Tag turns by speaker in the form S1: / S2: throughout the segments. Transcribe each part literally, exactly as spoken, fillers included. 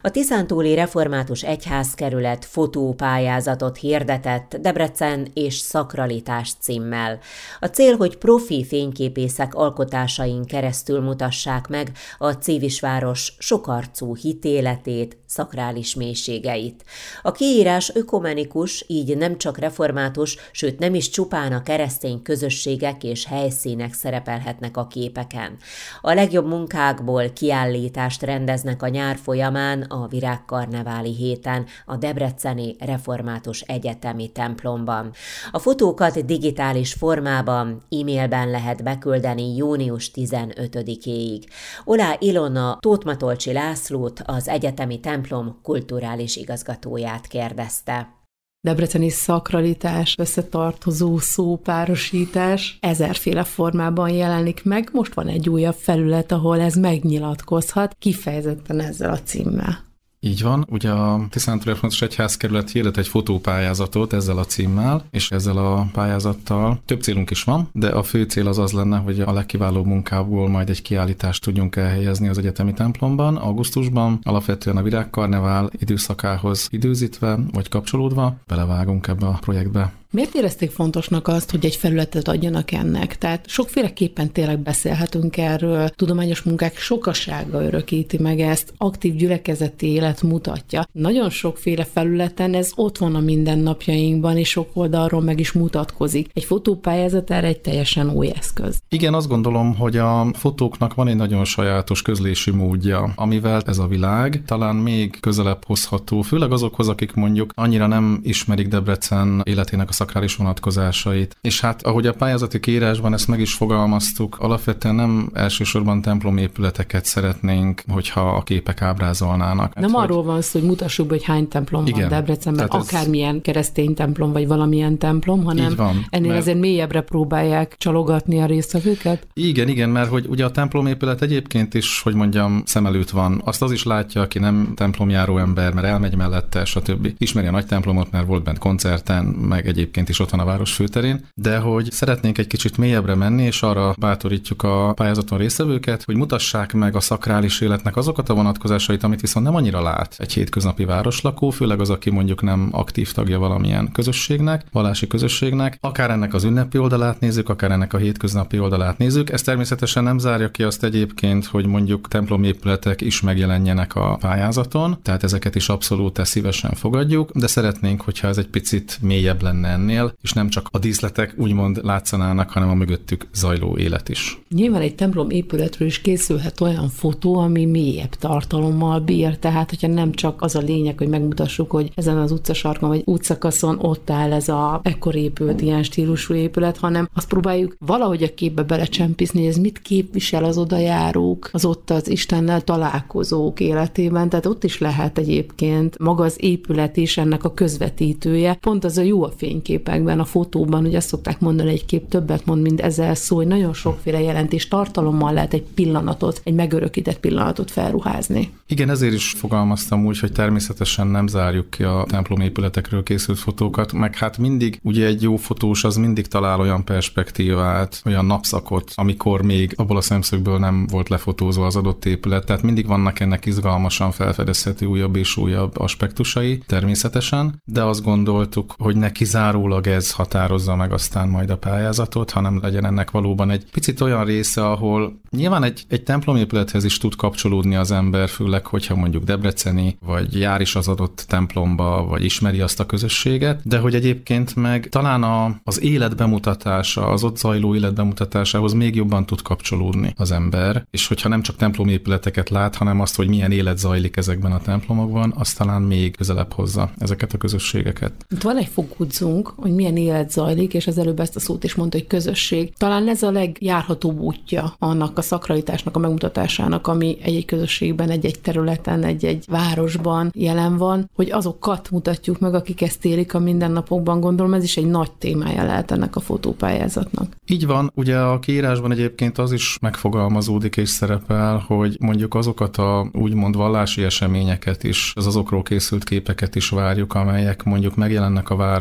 S1: A tiszántúli református egyházkerület fotópályázatot hirdetett Debrecen és szakralitás címmel. A cél, hogy profi fényképészek alkotásain keresztül mutassák meg a Cévisváros sokarcú hitéletét, szakrális mélységeit. A kiírás ökumenikus, így nem csak református, sőt nem is csupán a keresztény közösségek és helyszínek szerepelhetnek a képeken. A legjobb munkákból kiállítást rendeznek a nyár folyamán a Virágkarneváli héten a Debreceni Református Egyetemi templomban. A fotókat digitális formában, e-mailben lehet beküldeni június tizenötödikéig. Olá Ilona Tóth Matolcsi Lászlót, az egyetemi templom kulturális igazgatóját kérdezte.
S2: Debreceni szakralitás, összetartozó szópárosítás ezerféle formában jelenik meg. Most van egy újabb felület, ahol ez megnyilatkozhat, kifejezetten ezzel a címmel.
S3: Így van, ugye a Tiszántúli Református Egyházkerület hirdet egy fotópályázatot ezzel a címmel, és ezzel a pályázattal több célunk is van, de a fő cél az az lenne, hogy a legkiválóbb munkából majd egy kiállítást tudjunk elhelyezni az egyetemi templomban, augusztusban, alapvetően a Virágkarnevál időszakához időzítve, vagy kapcsolódva, belevágunk ebbe a projektbe.
S2: Miért érezték fontosnak azt, hogy egy felületet adjanak ennek? Tehát sokféleképpen tényleg beszélhetünk erről, tudományos munkák sokasága örökíti meg ezt, aktív gyülekezeti élet mutatja. Nagyon sokféle felületen ez ott van a mindennapjainkban, és sok oldalról meg is mutatkozik. Egy fotópályázat erre egy teljesen új eszköz.
S3: Igen, azt gondolom, hogy a fotóknak van egy nagyon sajátos közlési módja, amivel ez a világ talán még közelebb hozható, főleg azokhoz, akik mondjuk annyira nem ismerik Debrecen életének a szakrális vonatkozásait. És hát, ahogy a pályázati kiírásban ezt meg is fogalmaztuk, alapvetően nem elsősorban templomépületeket szeretnénk, hogyha a képek ábrázolnának.
S2: Nem
S3: hát,
S2: arról hogy... van szó, hogy mutassuk be, hogy hány templom igen, van Debrecenben, akármilyen ez... keresztény templom, vagy valamilyen templom, hanem van, ennél mert... azért mélyebbre próbálják csalogatni a résztvevőket.
S3: Igen, igen, mert hogy ugye a templomépület egyébként is, hogy mondjam, szem előtt van. Azt az is látja, aki nem templomjáró ember, mert elmegy mellette, stb. Ismeri a nagy templomot, mert volt bent koncerten, meg egyébként is ott van a város főterén, de hogy szeretnénk egy kicsit mélyebbre menni, és arra bátorítjuk a pályázaton résztvevőket, hogy mutassák meg a szakrális életnek azokat a vonatkozásait, amit viszont nem annyira lát egy hétköznapi városlakó, főleg az, aki mondjuk nem aktív tagja valamilyen közösségnek, vallási közösségnek, akár ennek az ünnepi oldalát nézzük, akár ennek a hétköznapi oldalát nézzük. Ez természetesen nem zárja ki azt egyébként, hogy mondjuk templomépületek is megjelenjenek a pályázaton, tehát ezeket is abszolút szívesen fogadjuk, de szeretnénk, hogyha ez egy picit mélyebb lenne ennél, és nem csak a díszletek úgymond látszanának, hanem a mögöttük zajló élet is.
S2: Nyilván egy templom épületről is készülhet olyan fotó, ami mélyebb tartalommal bír, tehát hogyha nem csak az a lényeg, hogy megmutassuk, hogy ezen az utcasarkon vagy útszakaszon ott áll ez a ekkor épült ilyen stílusú épület, hanem azt próbáljuk valahogy a képbe belecsempészni, hogy ez mit képvisel az odajárók, az ott az Istennel találkozók életében, tehát ott is lehet egyébként maga az épület is ennek a közvetítője. Pont az a jó a fényképekben, a fotóban, hogy azt szokták mondani, egy kép többet mond, mint ezer szó, hogy nagyon sokféle jelentés tartalommal lehet egy pillanatot, egy megörökített pillanatot felruházni.
S3: Igen, ezért is fogalmaztam úgy, hogy természetesen nem zárjuk ki a templomépületekről készült fotókat, meg hát mindig, ugye egy jó fotós az mindig talál olyan perspektívát, olyan napszakot, amikor még abból a szemszögből nem volt lefotózva az adott épület, tehát mindig vannak ennek izgalmasan felfedezhető újabb és újabb aspektusai, természetesen, de azt gondoltuk, hogy ne kizárólag ez határozza meg aztán majd a pályázatot, hanem legyen ennek valóban egy picit olyan része, ahol nyilván egy, egy templomépülethez is tud kapcsolódni az ember, főleg, hogyha mondjuk debreceni, vagy jár is az adott templomba, vagy ismeri azt a közösséget, de hogy egyébként meg talán a, az élet bemutatása, az ott zajló élet bemutatásához még jobban tud kapcsolódni az ember, és hogyha nem csak templomépületeket lát, hanem azt, hogy milyen élet zajlik ezekben a templomokban, az talán még közelebb hozza ezeket a közösségeket.
S2: Itt van egy fogudzunk, hogy milyen élet zajlik, és az előbb ezt a szót is mondta, hogy közösség. Talán ez a legjárhatóbb útja annak a szakralitásnak, a megmutatásának, ami egy-egy közösségben, egy-egy területen, egy-egy városban jelen van, hogy azokat mutatjuk meg, akik ezt élik a mindennapokban. Gondolom, ez is egy nagy témája lehet ennek a fotópályázatnak.
S3: Így van, ugye a kiírásban egyébként az is megfogalmazódik és szerepel, hogy mondjuk azokat a úgymond vallási eseményeket is, az azokról készült képeket is várjuk, amelyek mondjuk megjelennek a város nyilván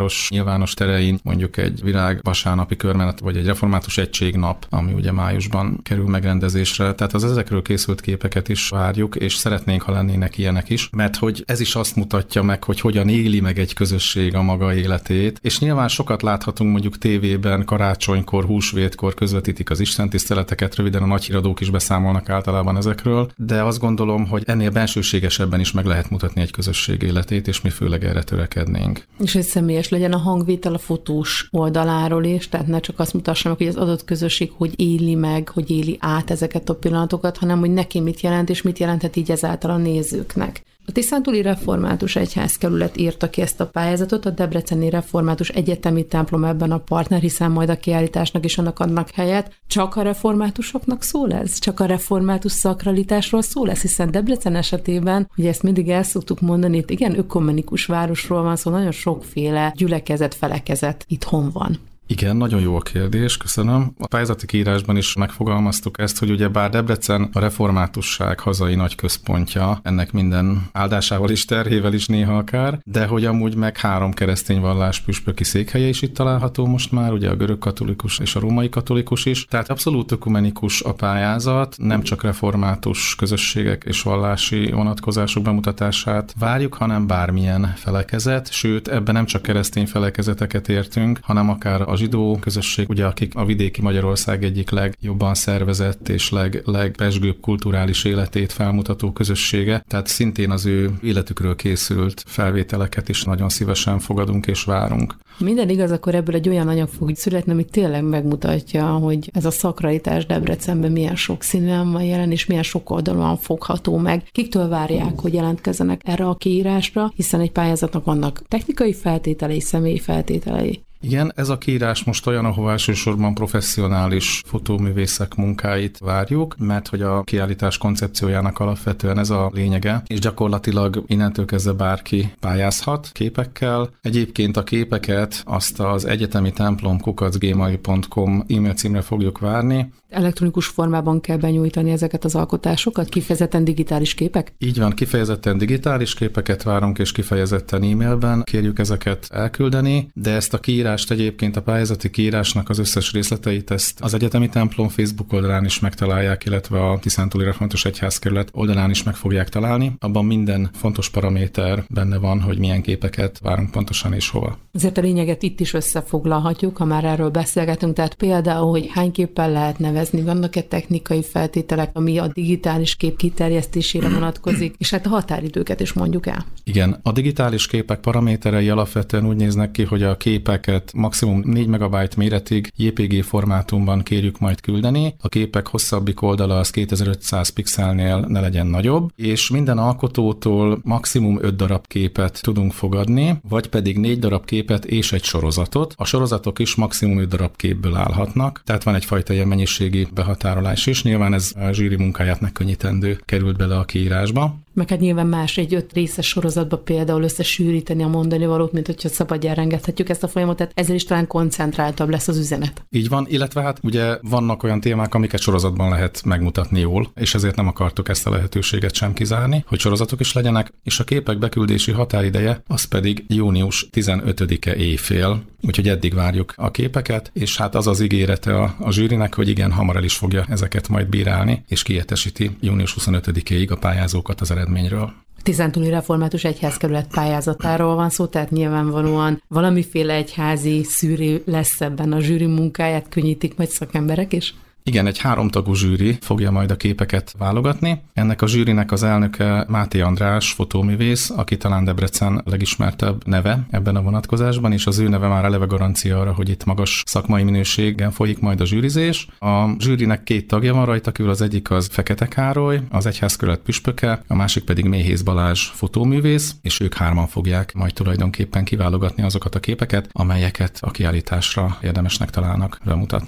S3: nyilvános terein, mondjuk egy virág vasárnapi körmenet, vagy egy református egységnap, ami ugye májusban kerül megrendezésre. Tehát az ezekről készült képeket is várjuk, és szeretnénk, ha lennének ilyenek is, mert hogy ez is azt mutatja meg, hogy hogyan éli meg egy közösség a maga életét. És nyilván sokat láthatunk mondjuk tévében, karácsonykor, húsvétkor közvetítik az istentiszteleteket, röviden a nagyhíradók is beszámolnak általában ezekről, de azt gondolom, hogy ennél bensőségesebben is meg lehet mutatni egy közösség életét, és mi főleg erre törekednénk.
S2: És hogy személyes legyen a hangvétel a fotós oldaláról is, tehát ne csak azt mutassa meg, hogy az adott közösség hogy éli meg, hogy éli át ezeket a pillanatokat, hanem hogy neki mit jelent, és mit jelenthet így ezáltal a nézőknek. A Tiszántúli Református Egyházkerület írta ki ezt a pályázatot, a Debreceni Református Egyetemi Templom ebben a partner, hiszen majd a kiállításnak is annak adnak helyet. Csak a reformátusoknak szól ez? Csak a református szakralitásról szól ez? Hiszen Debrecen esetében, ugye ezt mindig el szoktuk mondani, itt igen, ökumenikus városról van szó, nagyon sokféle gyülekezet, felekezet itthon van.
S3: Igen, nagyon jó a kérdés, köszönöm. A pályázati kiírásban is megfogalmaztuk ezt, hogy ugye bár Debrecen a reformátusság hazai nagy központja, ennek minden áldásával is, terhével is néha akár, de hogy amúgy meg három keresztény vallás püspöki székhelye is itt található most már, ugye a görög katolikus és a római katolikus is, tehát abszolút ökumenikus a pályázat, nem csak református közösségek és vallási vonatkozások bemutatását várjuk, hanem bármilyen felekezet, sőt ebben nem csak keresztény felekezeteket értünk, hanem akár a zsidó közösség, ugye akik a vidéki Magyarország egyik legjobban szervezett és leg, legpezsgőbb kulturális életét felmutató közössége, tehát szintén az ő életükről készült felvételeket is nagyon szívesen fogadunk és várunk.
S2: Minden igaz, akkor ebből egy olyan anyag fog születni, ami tényleg megmutatja, hogy ez a szakralitás Debrecenben milyen sokszínűen van jelen, és milyen sok oldalon fogható meg. Kiktől várják, hogy jelentkezzenek erre a kiírásra, hiszen egy pályázatnak vannak technikai feltételei, személyi feltételei.
S3: Igen, ez a kiírás most olyan, ahova elsősorban professzionális fotóművészek munkáit várjuk, mert hogy a kiállítás koncepciójának alapvetően ez a lényege, és gyakorlatilag innentől kezdve bárki pályázhat képekkel. Egyébként a képeket azt az egyetemi templom kukac gmail pont com e-mail címre fogjuk várni.
S2: Elektronikus formában kell benyújtani ezeket az alkotásokat, kifejezetten digitális képek?
S3: Így van, kifejezetten digitális képeket várunk, és kifejezetten e-mailben kérjük ezeket elküldeni, de ezt a kiírást egyébként a pályázati kiírásnak az összes részleteit ezt az egyetemi templom Facebook oldalán is megtalálják, illetve a Tiszántúli Református Egyházkerület oldalán is meg fogják találni. Abban minden fontos paraméter benne van, hogy milyen képeket várunk pontosan és hova.
S2: Azért a lényeget itt is összefoglalhatjuk, ha már erről beszélgetünk, tehát például, hogy hány képpel lehet nevezni, vannak-e technikai feltételek, ami a digitális kép kiterjesztésére vonatkozik, és hát a határidőket is mondjuk el.
S3: Igen, a digitális képek paraméterei alapvetően úgy néznek ki, hogy a képeket maximum négy megabyte méretig jé pé gé formátumban kérjük majd küldeni, a képek hosszabbik oldala az kétezer-ötszáz pixelnél ne legyen nagyobb, és minden alkotótól maximum öt darab képet tudunk fogadni, vagy pedig négy darab képet és egy sorozatot. A sorozatok is maximum öt darab képből állhatnak, tehát van egyfajta ilyen mennyiségi behatárolás is, nyilván ez a zsűri munkáját megkönnyítendő került bele a kiírásba.
S2: Meg hát nyilván más egy öt részes sorozatba például összesűríteni a mondani valót, mint hogyha szabadjára engedhetjük ezt a folyamatot, ezzel is talán koncentráltabb lesz az üzenet.
S3: Így van, illetve hát ugye vannak olyan témák, amiket sorozatban lehet megmutatni jól, és ezért nem akartuk ezt a lehetőséget sem kizárni, hogy sorozatok is legyenek, és a képek beküldési határideje az pedig június tizenötödike éjfél, úgyhogy eddig várjuk a képeket, és hát az az ígérete a, a zsűrinek, hogy igen, hamar el is fogja ezeket majd bírálni, és kiértesíti június huszonötödikéig a pályázókat az eredményről.
S2: Tiszántúli Református Egyházkerület pályázatáról van szó, tehát nyilvánvalóan valamiféle egyházi szűrő lesz ebben, a zsűri munkáját könnyítik majd szakemberek is?
S3: Igen, egy háromtagú zsűri fogja majd a képeket válogatni. Ennek a zsűrinek az elnöke Máté András, fotóművész, aki talán Debrecen legismertebb neve ebben a vonatkozásban, és az ő neve már eleve garancia arra, hogy itt magas szakmai minőségen folyik majd a zsűrizés. A zsűrinek két tagja van rajta, kívül az egyik az Fekete Károly, az egyházkerület püspöke, a másik pedig Méhész Balázs, fotóművész, és ők hárman fogják majd tulajdonképpen kiválogatni azokat a képeket, amelyeket a kiállításra érdemesnek találnak bemutatni.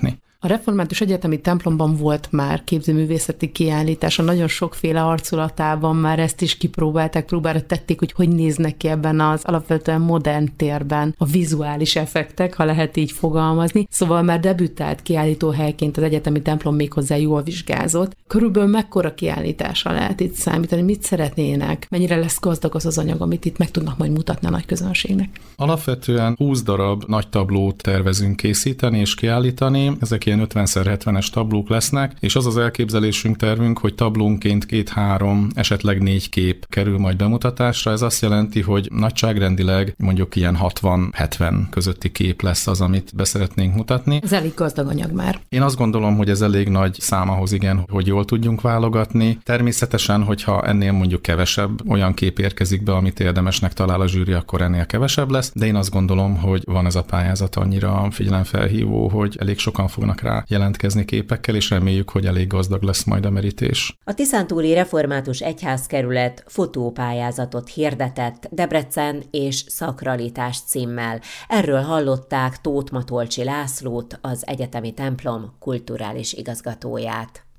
S2: A Református Egyetemi Templomban volt már képzőművészeti kiállítás, a nagyon sokféle arculatában már ezt is kipróbálták, próbára tették, hogy hogy néznek ki ebben az alapvetően modern térben a vizuális effektek, ha lehet így fogalmazni. Szóval már debütált kiállítóhelyként az Egyetemi Templom, méghozzá jól vizsgázott. Körülbelül mekkora kiállításra lehet itt számítani? Mit szeretnének? Mennyire lesz gazdag az az anyag, amit itt meg tudnak majd mutatni a nagy közönségnek?
S3: Alapvetően húsz darab nagy tablót tervezünk készíteni és kiállítani. Ezek ilyen ötven szer hetvenes tablók lesznek, és az az elképzelésünk, tervünk, hogy tablónként két-három, esetleg négy kép kerül majd bemutatásra. Ez azt jelenti, hogy nagyságrendileg mondjuk ilyen hatvan-hetven közötti kép lesz az, amit beszeretnénk mutatni.
S2: Ez elég gazdag anyag már.
S3: Én azt gondolom, hogy ez elég nagy szám ahhoz, igen, hogy jól tudjunk válogatni. Természetesen, hogyha ennél mondjuk kevesebb olyan kép érkezik be, amit érdemesnek talál a zsűri, akkor ennél kevesebb lesz, de én azt gondolom, hogy van ez a pályázat annyira figyelemfelhívó, hogy elég sokan fognak rá jelentkezni képekkel, és reméljük, hogy elég gazdag lesz majd a merítés.
S1: A Tiszántúli Református Egyházkerület fotópályázatot hirdetett Debrecen és szakralitás címmel. Erről hallották Tóth Matolcsi Lászlót, az Egyetemi Templom kulturális igazgatóját.